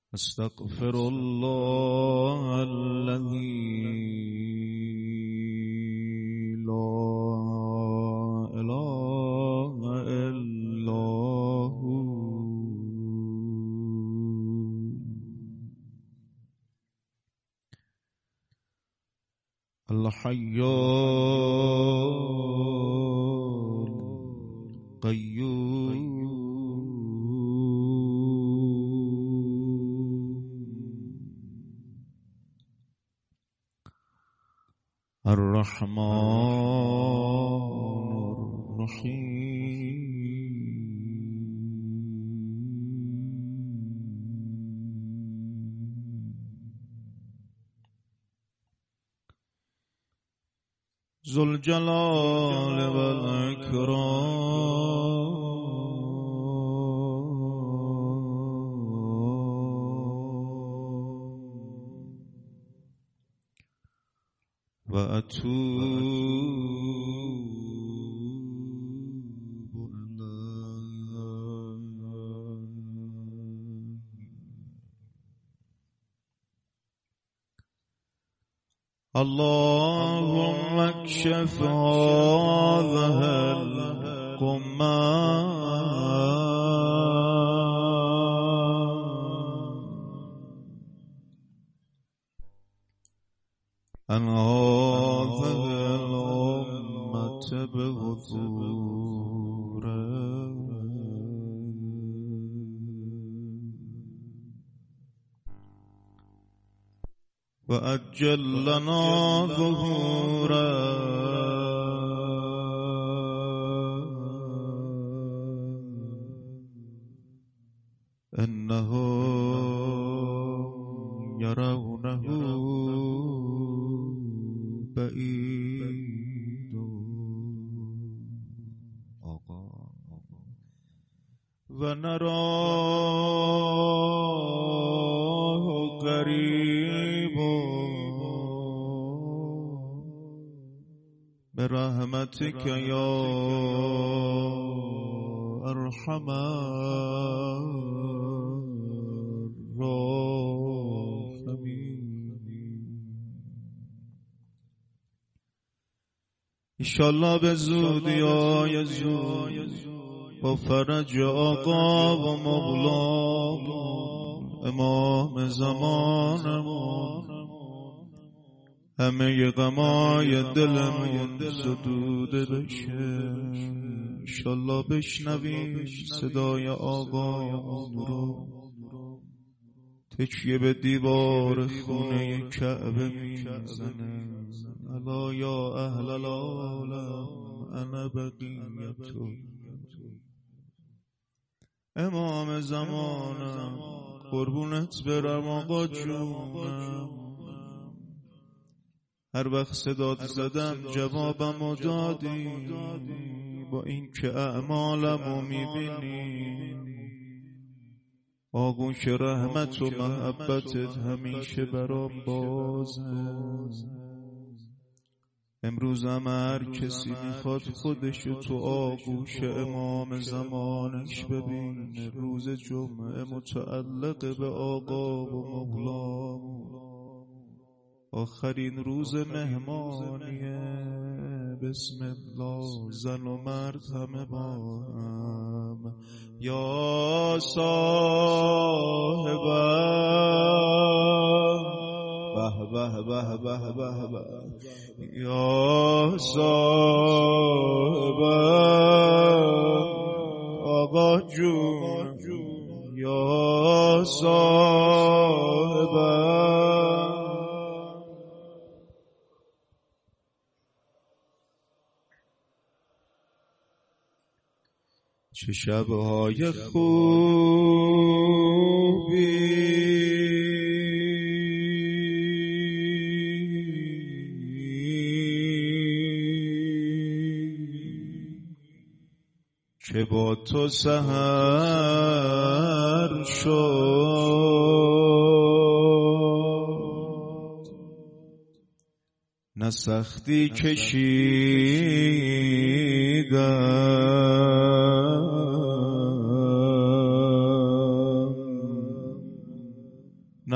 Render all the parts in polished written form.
استغفر الله الذي لا اله الا هو الحي القيوم الرحمن الرحيم ذو الجلال والإكرام وأتوب اللهم اكشف هذه الغمة عن هذه الأمة بغفوره وأجل لنا ظهوره إنه يرونه بعيد ونراه قريب برحمتك يا أرحم انشالله به زودی های زود با فرج آقا و مولا امام زمانمون همه غمای دلمون زدوده بشه انشالله بشنویم صدای آقامون رو تکیه به دیوار خونه کعبه میزنه الا یا اهل العالم انا بقیتو امام زمانم قربونت برم آقا جونم هر وقت صدات زدم جوابمو دادی با این که اعمالمو میبینی آغوش رحمت و محبتت همیشه برام بازه امروز هم هر کسی میخواد خودشو تو آغوش امام زمانش ببینه روز جمعه متعلق به آقا و مولا آخرین روز مهمانیه بسم الله زن و مرد همه با هم یا صاحب به به به به به به یا صاحب آقا جون یا صاحب چه شبهای خوبی که با تو سحر شد نه سختی کشیدم، 「 نه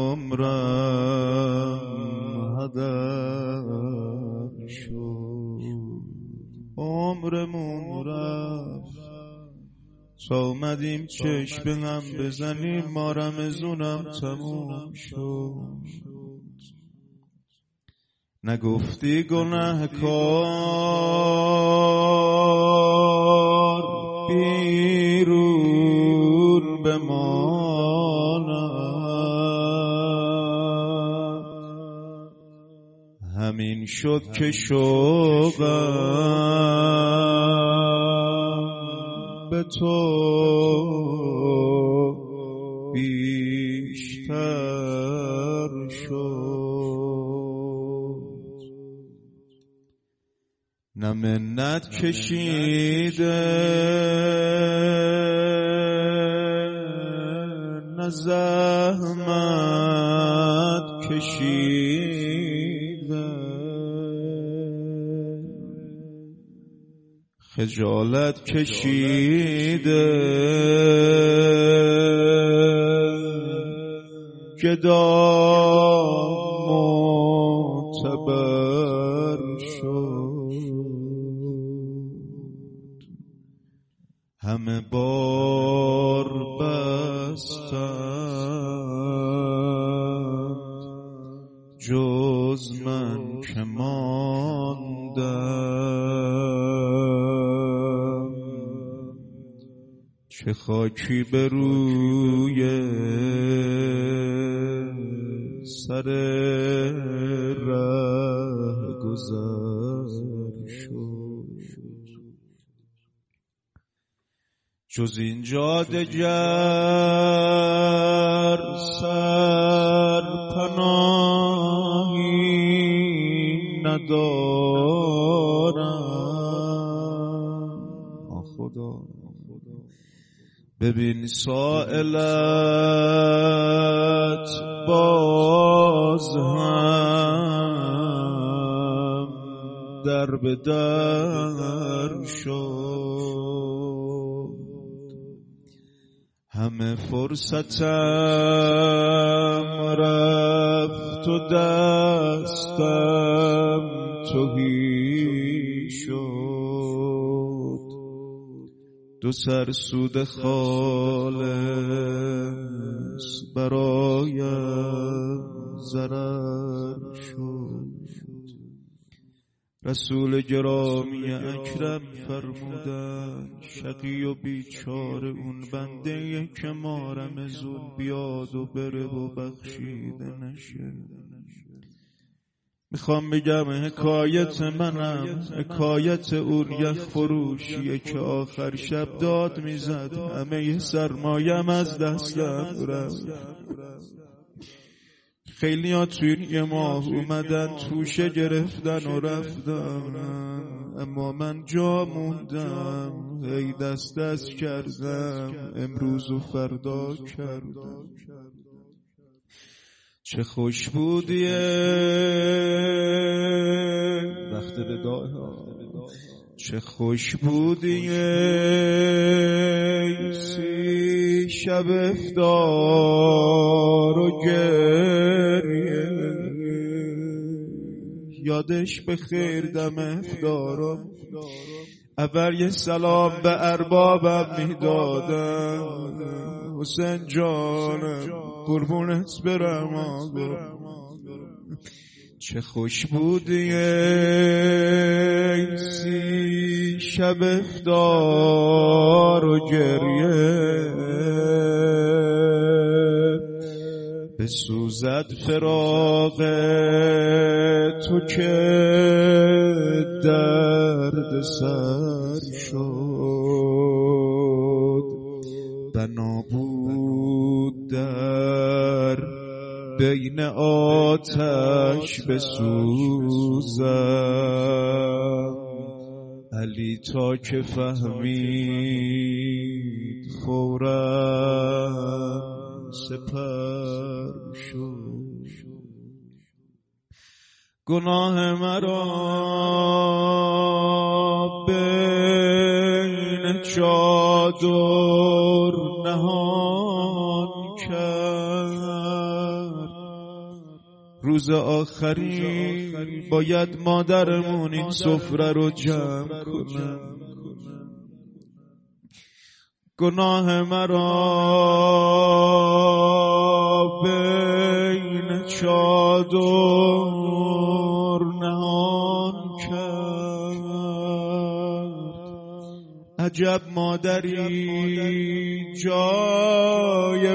عمرم هدر شد، عمرمون رفت تا اومدیم چشم به هم بزنیم، ما رمزونم تموم شد. نگفتی گنهکار بیرون بماند، همین شد که شوقم به تو بیشتر شد. نه منت کشیده نه زحمت کشیده، خجالت کشیده گدا معتبر شد. همه بار بستند جز من که ماندم، چه خاکی به روی سر ره گذر شد. جز اینجا دگر سرپناهی ندارم. خدا ببین سائلت باز هم در به در شد. همه فرصتم رفت و دستم تهی شد، دو سر سود خالص برایم ضرر شد. رسول گرامی اکرم فرمودن شقی و بیچاره اون بنده که ما رمزون بیاد و بره و بخشیده نشه. میخوام بگم حکایت منم حکایت اون یخ فروشیه که آخر شب داد میزد همه سرمایم از دستم رفت. خیلی ها توی یه ماه اومدن توشه گرفتن و رفتن، اما من جا موندم، هی دست دست کردم امروز و فردا کردم. چه خوش بودیه وقت وداع، چه خوش بودیه سی شب افطار و گریه، یادش به خیر دم افطارم اول یه سلام به اربابم میدادم، حسین جانم قربونت برم آقا. چه خوش بودی ای سی شب افطار و گریه، بسوزد فراق تو که درد سر شد، بنا بود در بین آتش بسوزم، علی تا که فهمید فورا سپر شد. گناه مرا بین چادر نهان کرد، روز آخری باید مادرمون این سفره رو جمع کنه. گناه مرا بین چادر نهان کرد. عجب مادری جای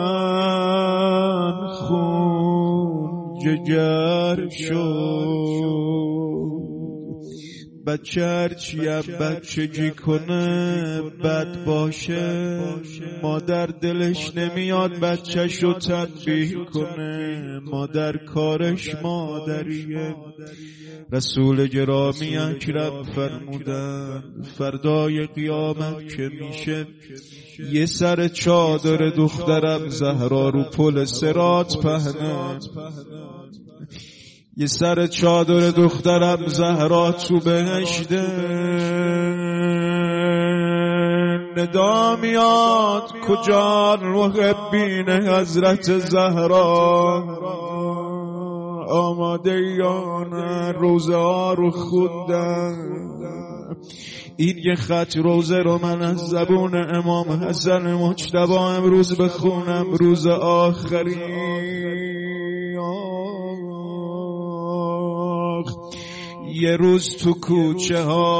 من خون جگر شد. بچه هرچی بچگی کنه بد باشه، مادر دلش نمیاد بچه‌شو تنبیه کنه. مادر کارش مادریه. رسول گرامی اکرم فرمودن فردای قیامت که میشه یه سر چادر دخترم زهرا رو پل صراط پهنه، یه سر چادر دخترم زهرا تو بهشته. ندا میاد کجا محبین حضرت زهرا، آماده یان روزه ها رو خوندن. این یه خط روزه رو من از زبون امام حسن مجتبی امروز بخونم. روز آخری یه روز تو کوچه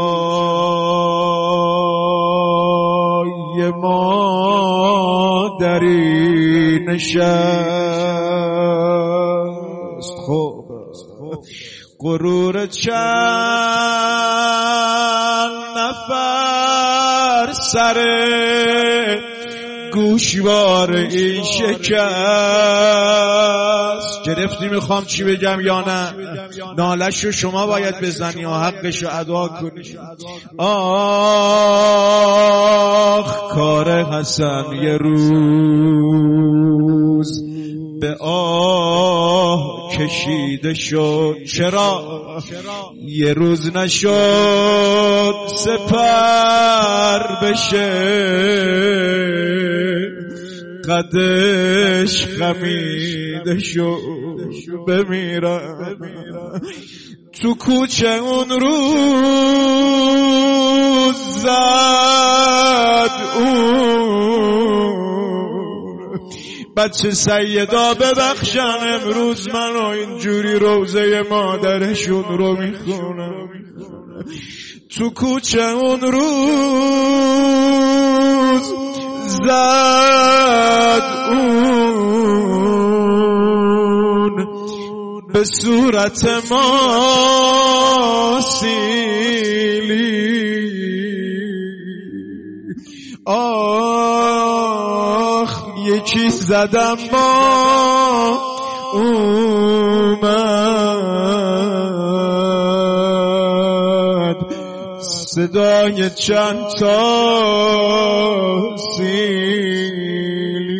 های مادری نشست. خب غرور چند نفر سر گوشوار این شکست گرفتی. میخوام چی بگم یا نه؟ نالش رو شما باید بزنی و حقش رو ادا کنی. آخ کار حسن یه روز به آه کشیده شد. چرا؟ یه روز نشد سپر بشه، قدش خمیده شد. بمیرم تو کوچه اون روز زد اون بچه سیدا ببخشن امروز منو اینجوری روزه مادرشون رو میخونم. تو کوچه اون روز زد اون به صورت ما سیلی. آخ یکی زدم ما اومد صدای چند تا سیلی.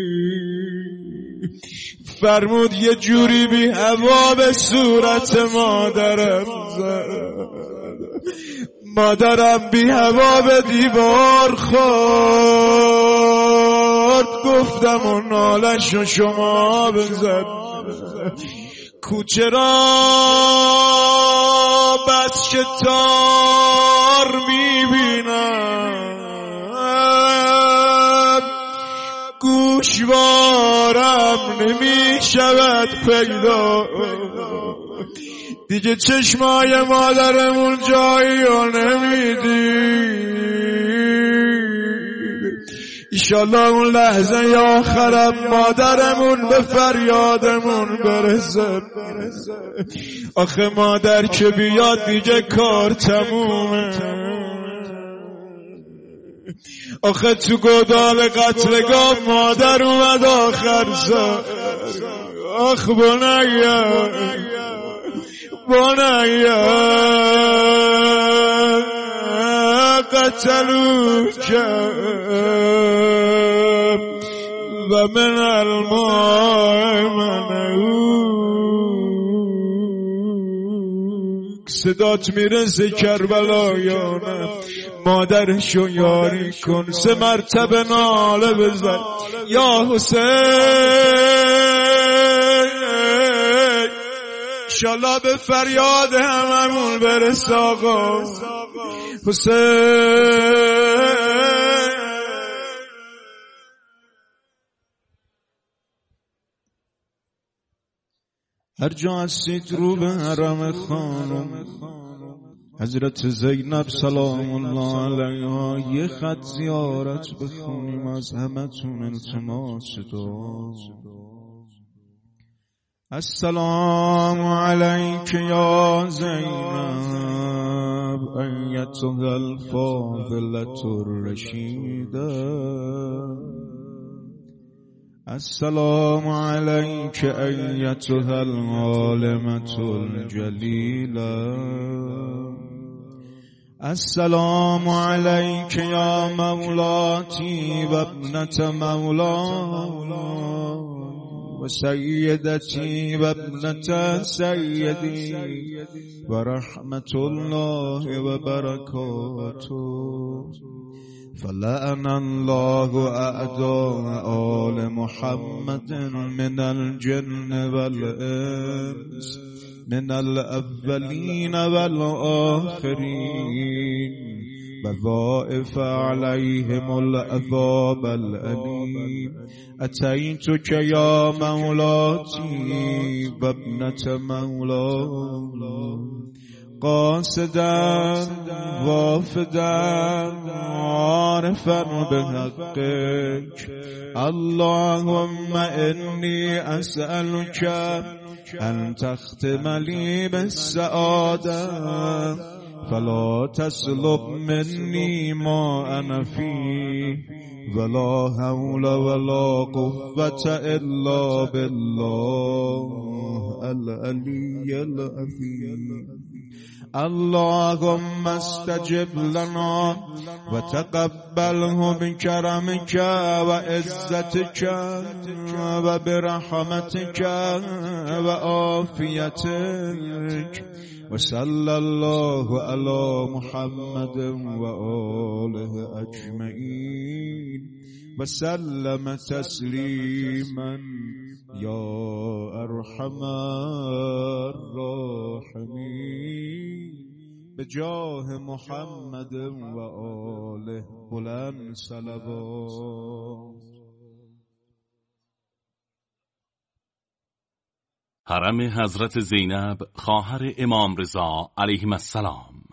فرمود یه جوری بی هوا به صورت مادرم زد. مادرم بی هوا به دیوار خورد. گفتم و نالش شما بزد. کوچه را بس که تار میبینم، گوشوارم نمی شود پیدا. دیگه چشمای مادرمون جایی رو نمیدید. ایشالله اون لحظه آخرم مادرمون به فریادمون برسه. آخه مادر که بیاد دیگه کار تمومه. آخه تو گودال قتلگاه مادر اومد آخر سر. آخ بنیا قتلوك و من الماء منعوك. صدات میرسه کربلایانم. مادرشو یاری کن، 3 مرتبه ناله بزن یا حسین، انشالله به فریاد هممون برس آقا حسین. هر جا هستید رو به حرم خانم حضرت زینب سلام الله علیها یه خط زیارت بخونیم از همتون التماس دعا. السلام علیک یا زینب ایتها الفاضلة الرشیده، السلام علیک ایتها العالمة الجلیلة، السلام علیک یا مولاتی و ابنة مولاي و سیدتی و ابنة سیدی و رحمت الله و برکاته. فلعن الله اعداء آل محمد من الجن والانس من الاولین والآخرین وضاعف عليهم العذاب الأليم. أتيتك يا مولاتي وابنة مولاي قاصدا وافدا عارفا بحقك، اللهم إني أسألك أن تختم لي بالسعادة فلا تسلب مني ما أنا فيه ولا حول ولا قوة إلا بالله العلي العظيم. اللهم استجب لنا وتقبله بكرمك وعزتك وبرحمتك وعافيتك، وصلى الله على محمد وآله أجمعين وسلم تسليما يا أرحم الراحمين بجاه محمد وآله بلند صلوات. حرم حضرت زینب خواهر امام رضا علیهم السلام.